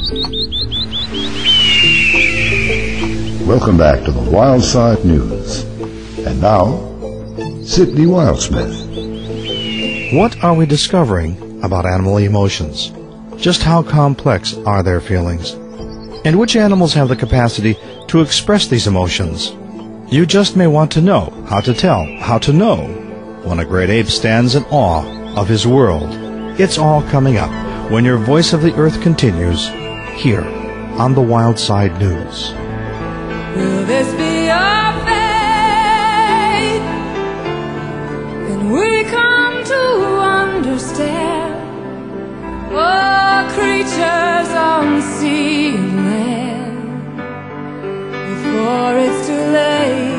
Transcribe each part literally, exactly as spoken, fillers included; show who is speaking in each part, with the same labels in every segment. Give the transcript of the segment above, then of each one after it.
Speaker 1: Welcome back to the Wild Side News. And now, Sydney Wildsmith.
Speaker 2: What are we discovering about animal emotions? Just how complex are their feelings? And which animals have the capacity to express these emotions? You just may want to know how to tell, how to know when a great ape stands in awe of his world. It's all coming up when your Voice of the Earth continues here on the Wild Side News.
Speaker 3: Will this be our fate? And we come to understand, oh, creatures on sea and land, before it's too late.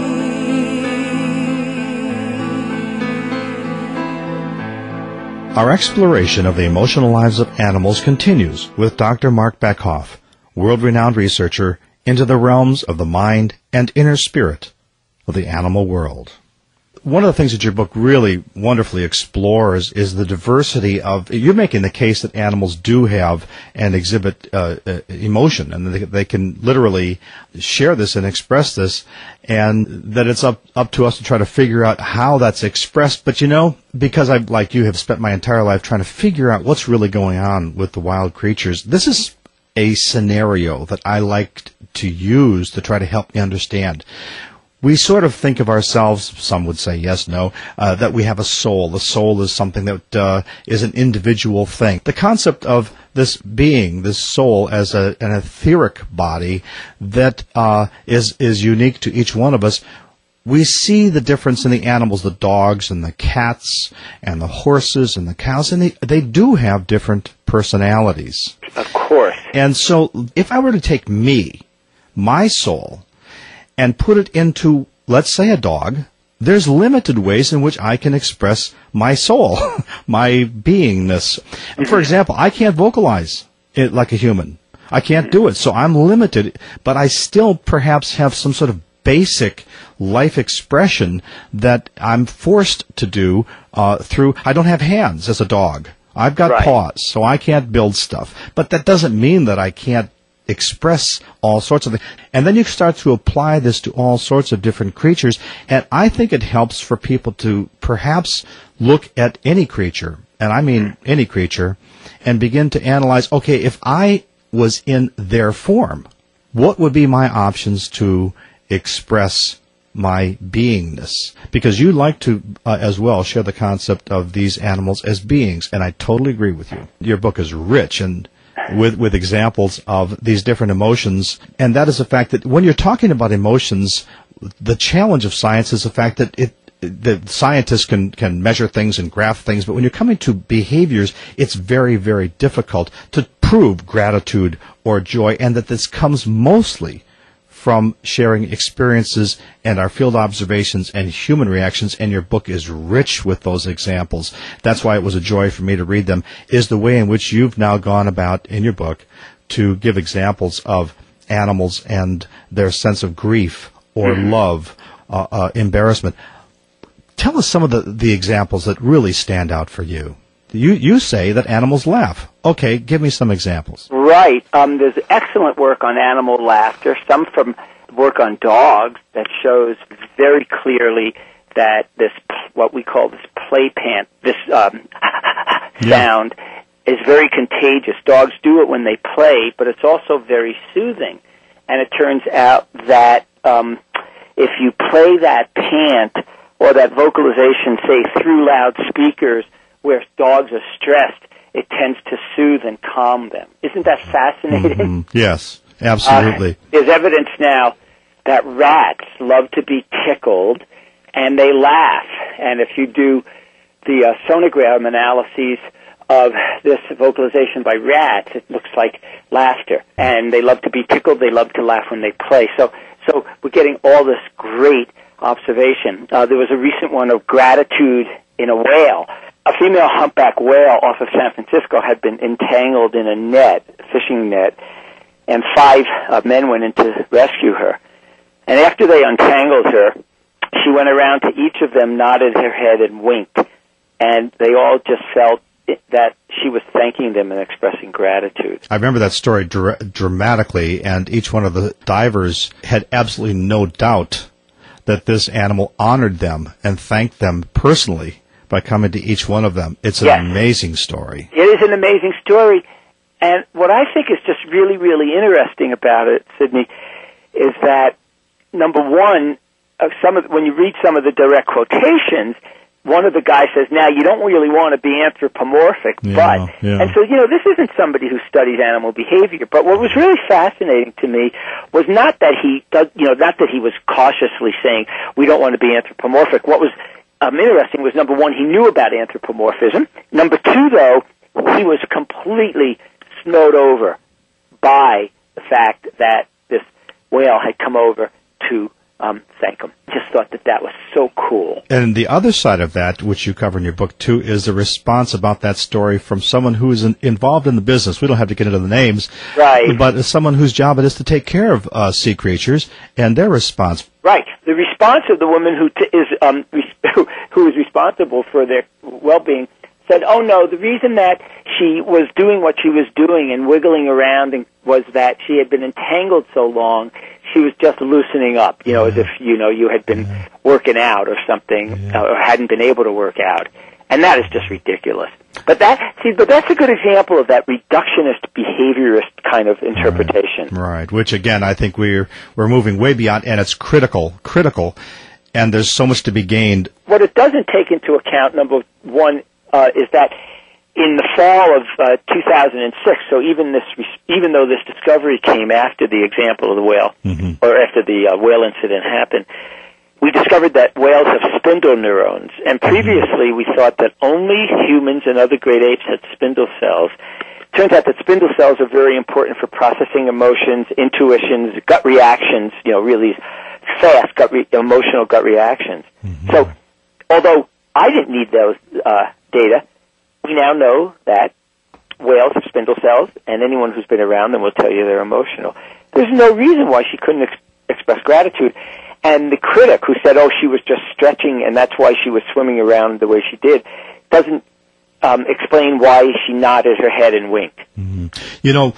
Speaker 2: Our exploration of the emotional lives of animals continues with Doctor Mark Beckhoff, world-renowned researcher into the realms of the mind and inner spirit of the animal world. One of the things that your book really wonderfully explores is the diversity of, you're making the case that animals do have and exhibit uh, uh, emotion, and they, they can literally share this and express this, and that it's up, up to us to try to figure out how that's expressed. But you know, because I, like you, have spent my entire life trying to figure out what's really going on with the wild creatures, this is a scenario that I like to use to try to help me understand. We sort of think of ourselves, some would say yes, no, uh, that we have a soul. The soul is something that uh, is an individual thing. The concept of this being, this soul, as a, an etheric body that uh, is is unique to each one of us, we see the difference in the animals, the dogs and the cats and the horses and the cows, and they, they do have different personalities.
Speaker 4: Of course.
Speaker 2: And so if I were to take me, my soul, and put it into, let's say, a dog, there's limited ways in which I can express my soul, my beingness. For example, I can't vocalize it like a human. I can't do it, so I'm limited, but I still perhaps have some sort of basic life expression that I'm forced to do uh, through, I don't have hands as a dog. I've got
Speaker 4: right.
Speaker 2: paws, so I can't build stuff. But that doesn't mean that I can't express all sorts of things. And then you start to apply this to all sorts of different creatures, and I think it helps for people to perhaps look at any creature, and I mean any creature, and begin to analyze, okay, if I was in their form, what would be my options to express my beingness? Because you like to, uh, as well, share the concept of these animals as beings, and I totally agree with you. Your book is rich and with with examples of these different emotions, and that is the fact that when you're talking about emotions, the challenge of science is the fact that it the scientists can, can measure things and graph things, but when you're coming to behaviors, it's very, very difficult to prove gratitude or joy, and that this comes mostly from sharing experiences and our field observations and human reactions, and your book is rich with those examples. That's why it was a joy for me to read them, is the way in which you've now gone about in your book to give examples of animals and their sense of grief or mm-hmm. love, uh, uh, embarrassment. Tell us some of the, the examples that really stand out for you. You you say that animals laugh. Okay, give me some examples.
Speaker 4: Right. Um, there's excellent work on animal laughter, some from work on dogs that shows very clearly that this, what we call this play pant, this um, sound, yeah. is very contagious. Dogs do it when they play, but it's also very soothing. And it turns out that um, if you play that pant or that vocalization, say, through loudspeakers, where dogs are stressed, it tends to soothe and calm them. Isn't that fascinating?
Speaker 2: Mm-hmm. Yes, absolutely.
Speaker 4: Uh, there's evidence now that rats love to be tickled, and they laugh. And if you do the uh, sonogram analyses of this vocalization by rats, it looks like laughter. And they love to be tickled. They love to laugh when they play. So, so we're getting all this great observation. Uh, there was a recent one of gratitude in a whale. A female humpback whale off of San Francisco had been entangled in a net, a fishing net, and five uh, men went in to rescue her. And after they untangled her, she went around to each of them, nodded her head, and winked. And they all just felt that she was thanking them and expressing gratitude.
Speaker 2: I remember that story dra- dramatically, and each one of the divers had absolutely no doubt that this animal honored them and thanked them personally by coming to each one of them. It's an
Speaker 4: Yes.
Speaker 2: amazing story.
Speaker 4: It is an amazing story. And what I think is just really, really interesting about it, Sidney, is that, number one, uh, some of, when you read some of the direct quotations, one of the guys says, now, you don't really want to be anthropomorphic,
Speaker 2: Yeah,
Speaker 4: but,
Speaker 2: yeah.
Speaker 4: and so, you know, this isn't somebody who studies animal behavior, but what was really fascinating to me was not that he, does, you know, not that he was cautiously saying, we don't want to be anthropomorphic. What was um, interesting was, number one, he knew about anthropomorphism. Number two, though, he was completely snowed over by the fact that this whale had come over to um, thank him. Just thought that that was so cool.
Speaker 2: And the other side of that, which you cover in your book too, is the response about that story from someone who is in, involved in the business. We don't have to get into the names,
Speaker 4: Right.
Speaker 2: but it's someone whose job it is to take care of uh, sea creatures, and their response.
Speaker 4: Right. The response of the woman who t- is um, res- who is responsible for their well-being said, oh, no, the reason that she was doing what she was doing and wiggling around and was that she had been entangled so long, she was just loosening up, you know,
Speaker 2: Yeah.
Speaker 4: as if, you know, you had been
Speaker 2: Yeah.
Speaker 4: working out or something,
Speaker 2: Yeah.
Speaker 4: or hadn't been able to work out. And that is just ridiculous. But that, see, but that's a good example of that reductionist, behaviorist kind of interpretation.
Speaker 2: Right. right. Which again, I think we're we're moving way beyond, and it's critical, critical, and there's so much to be gained.
Speaker 4: What it doesn't take into account, number one, uh, is that in the fall of uh, two thousand six, so even this, even though this discovery came after the example of the whale,
Speaker 2: Mm-hmm.
Speaker 4: or after the uh, whale incident happened, we discovered that whales have spindle neurons. And previously, we thought that only humans and other great apes had spindle cells. Turns out that spindle cells are very important for processing emotions, intuitions, gut reactions. You know, really fast gut re- emotional gut reactions.
Speaker 2: Mm-hmm.
Speaker 4: So, although I didn't need those uh, data, we now know that whales have spindle cells, and anyone who's been around them will tell you they're emotional. There's no reason why she couldn't ex- express gratitude. And the critic who said, oh, she was just stretching and that's why she was swimming around the way she did, doesn't um, explain why she nodded her head and winked.
Speaker 2: Mm-hmm. You know,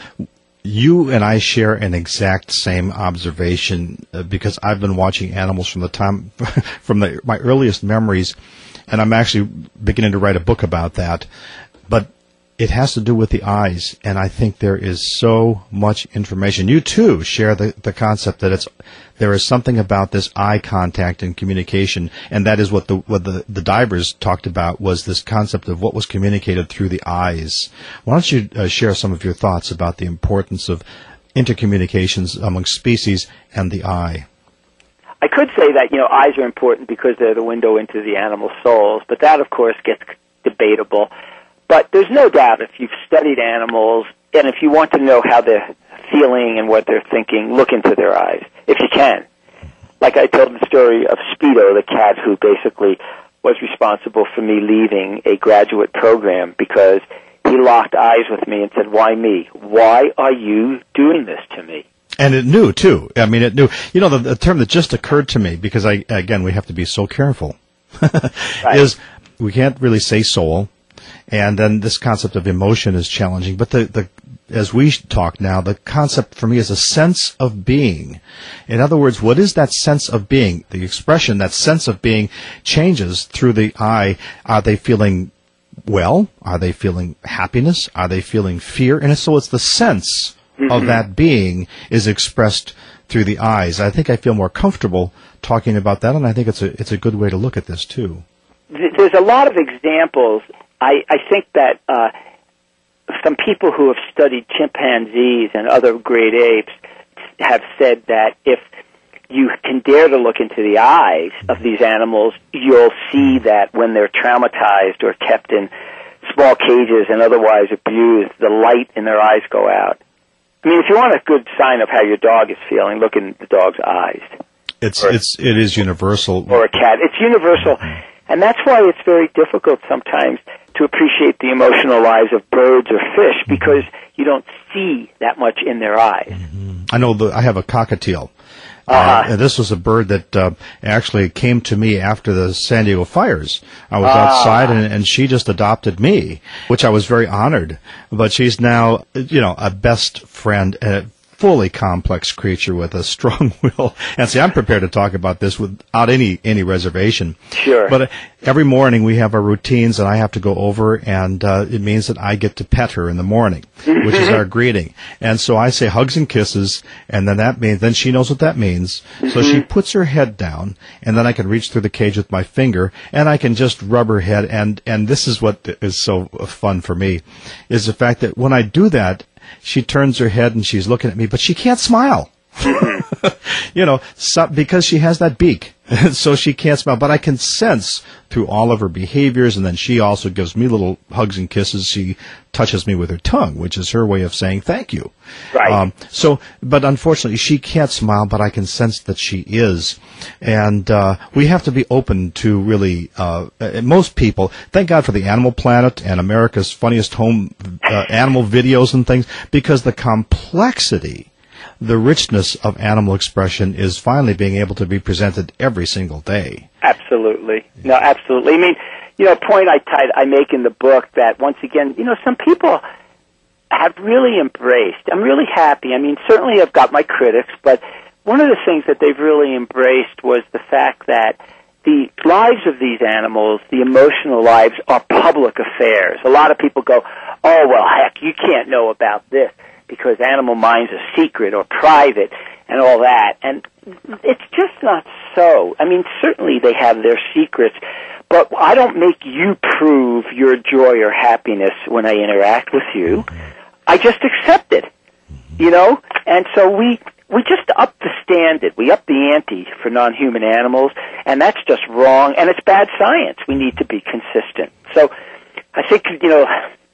Speaker 2: you and I share an exact same observation uh, because I've been watching animals from the time, from the, my earliest memories, and I'm actually beginning to write a book about that. But it has to do with the eyes, and I think there is so much information. You too share the, the concept that it's there is something about this eye contact and communication, and that is what the what the, the divers talked about was this concept of what was communicated through the eyes. Why don't you uh, share some of your thoughts about the importance of intercommunications among species and the eye?
Speaker 4: I could say that, you know, eyes are important because they're the window into the animal souls, but that, of course, gets debatable. But there's no doubt if you've studied animals, and if you want to know how they're feeling and what they're thinking, look into their eyes, if you can. Like I told the story of Speedo, the cat who basically was responsible for me leaving a graduate program because he locked eyes with me and said, why me? Why are you doing this to me?
Speaker 2: And it knew, too. I mean, it knew. You know, the, the term that just occurred to me, because, I again, we have to be so careful,
Speaker 4: Right.
Speaker 2: is we can't really say soul. And then this concept of emotion is challenging. But the, the as we talk now, the concept for me is a sense of being. In other words, what is that sense of being? The expression, that sense of being, changes through the eye. Are they feeling well? Are they feeling happiness? Are they feeling fear? And so it's the sense mm-hmm. of that being is expressed through the eyes. I think I feel more comfortable talking about that, and I think it's a it's a good way to look at this, too.
Speaker 4: There's a lot of examples. I, I think that uh, some people who have studied chimpanzees and other great apes have said that if you can dare to look into the eyes of these animals, you'll see that when they're traumatized or kept in small cages and otherwise abused, the light in their eyes go out. I mean, if you want a good sign of how your dog is feeling, look in the dog's eyes.
Speaker 2: It's
Speaker 4: or,
Speaker 2: it's it is universal.
Speaker 4: Or a cat. It's universal. And that's why it's very difficult sometimes to appreciate the emotional lives of birds or fish because you don't see that much in their eyes.
Speaker 2: Mm-hmm. I know the, I have a cockatiel.
Speaker 4: Uh-huh.
Speaker 2: Uh, and this was a bird that uh, actually came to me after the San Diego fires. I was
Speaker 4: Ah.
Speaker 2: outside, and, and she just adopted me, which I was very honored. But she's now, you know, a best friend, a fully complex creature with a strong will. And see, I'm prepared to talk about this without any any reservation.
Speaker 4: Sure.
Speaker 2: But uh, every morning we have our routines, and I have to go over, and uh, it means that I get to pet her in the morning, which is our greeting. And so I say hugs and kisses, and then that means then she knows what that means. So she puts her head down, and then I can reach through the cage with my finger, and I can just rub her head. And and this is what is so fun for me, is the fact that when I do that, she turns her head and she's looking at me, but she can't smile. You know, so, because she has that beak, so she can't smile. But I can sense through all of her behaviors, and then she also gives me little hugs and kisses. She touches me with her tongue, which is her way of saying thank you.
Speaker 4: Right.
Speaker 2: Um, so, but unfortunately, she can't smile, but I can sense that she is. And uh, we have to be open to really, uh, uh, most people, thank God for the Animal Planet and America's Funniest Home uh, Animal Videos and things, because the complexity, the richness of animal expression is finally being able to be presented every single day.
Speaker 4: Absolutely. No, absolutely. I mean, you know, a point I, t- I make in the book that, once again, you know, some people have really embraced. I'm really happy. I mean, certainly I've got my critics, but one of the things that they've really embraced was the fact that the lives of these animals, the emotional lives, are public affairs. A lot of people go, oh, well, heck, you can't know about this, because Animal Minds are secret or private and all that. And it's just not so. I mean, certainly they have their secrets, but I don't make you prove your joy or happiness when I interact with you. I just accept it, you know? And so we we just up the standard. We up the ante for non-human animals, and that's just wrong, and it's bad science. We need to be consistent. So I think, you know,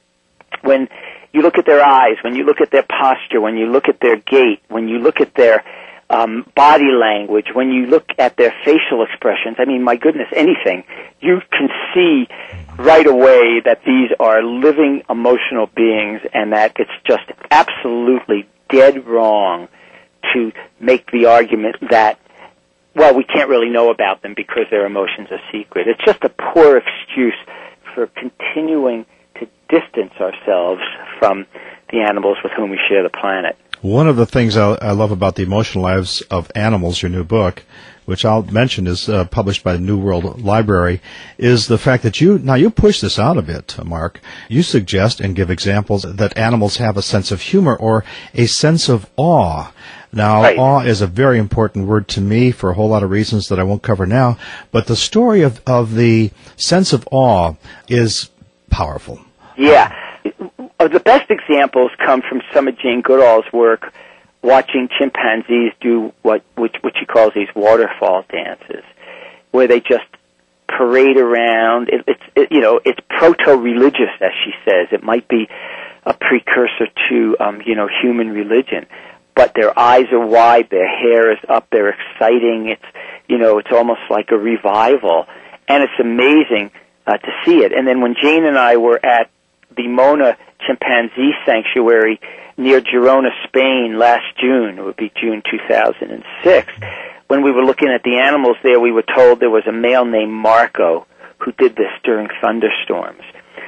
Speaker 4: when you look at their eyes, when you look at their posture, when you look at their gait, when you look at their um, body language, when you look at their facial expressions, I mean, my goodness, anything, you can see right away that these are living emotional beings, and that it's just absolutely dead wrong to make the argument that, well, we can't really know about them because their emotions are secret. It's just a poor excuse for continuing to distance ourselves from the animals with whom we share the planet.
Speaker 2: One of the things I, I love about the emotional lives of animals, your new book, which I'll mention is uh, published by the New World Library, is the fact that you, now you push this out a bit, Mark. You suggest and give examples that animals have a sense of humor or a sense of awe. Now,
Speaker 4: right.
Speaker 2: Awe is a very important word to me for a whole lot of reasons that I won't cover now, but the story of, of the sense of awe is powerful.
Speaker 4: Yeah. Uh, the best examples come from some of Jane Goodall's work, watching chimpanzees do what which, which she calls these waterfall dances, where they just parade around. It, it's it, you know it's proto-religious, as she says. It might be a precursor to um, you know human religion, but their eyes are wide, their hair is up, they're exciting. It's you know it's almost like a revival, and it's amazing uh, to see it. And then when Jane and I were at the Mona Chimpanzee Sanctuary near Girona, Spain, last June, it would be June two thousand six, when we were looking at the animals there, we were told there was a male named Marco who did this during thunderstorms.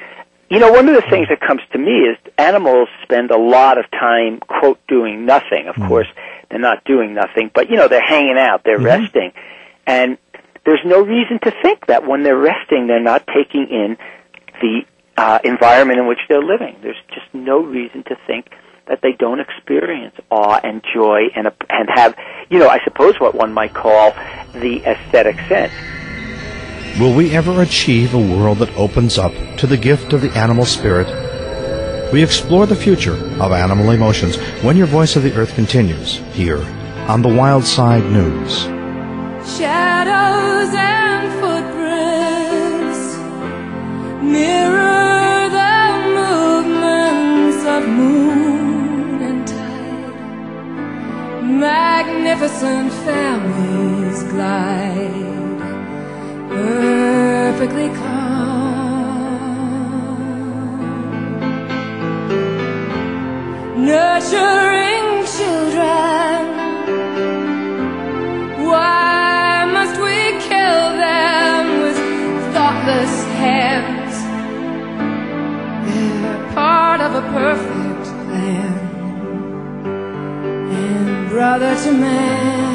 Speaker 4: You know, one of the things that comes to me is animals spend a lot of time, quote, doing nothing. Of mm-hmm. course, they're not doing nothing, but, you know, they're hanging out, they're mm-hmm. resting. And there's no reason to think that when they're resting, they're not taking in the uh, environment in which they're living. There's just no reason to think that they don't experience awe and joy and, and have, you know, I suppose what one might call the aesthetic sense.
Speaker 2: Will we ever achieve a world that opens up to the gift of the animal spirit? We explore the future of animal emotions when Your Voice of the Earth continues here on the Wild Side News.
Speaker 3: Shadows and footprints mirror the movements of moon and tide. Magnificent families glide perfectly calm, nurturing children perfect plan, and brother to man.